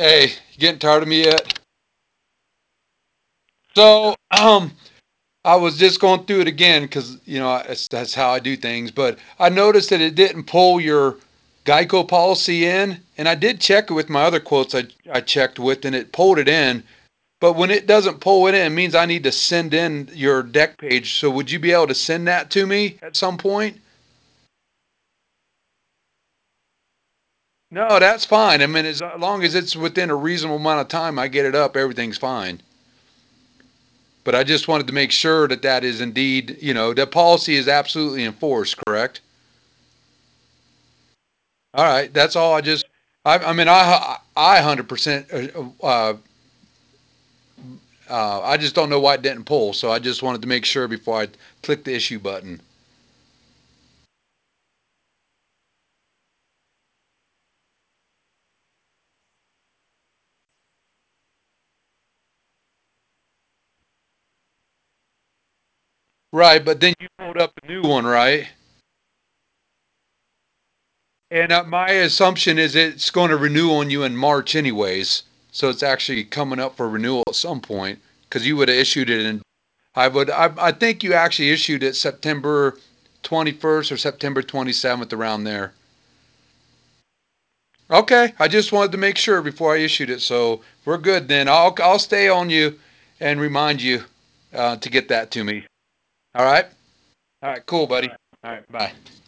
Hey, you getting tired of me yet? So, I was just going through it again because that's how I do things. But I noticed that it didn't pull your Geico policy in, and I did check it with my other quotes I checked with, and it pulled it in. But when it doesn't pull it in, it means I need to send in your deck page. So would you be able to send that to me at some point? No, that's fine. I mean, as long as it's within a reasonable amount of time, I get it up, everything's fine. But I just wanted to make sure that that is indeed, the policy is absolutely enforced, correct? All right, that's all. I mean, I 100%. I just don't know why it didn't pull, so I just wanted to make sure before I click the issue button. Right, but then you pulled up the new one, right? And my assumption is it's going to renew on you in March, anyways. So it's actually coming up for renewal at some point because you would have issued it in. I think you actually issued it September 21st or September 27th around there. Okay, I just wanted to make sure before I issued it, so we're good then. I'll stay on you and remind you to get that to me. All right. All right. Cool, buddy. All right. Bye.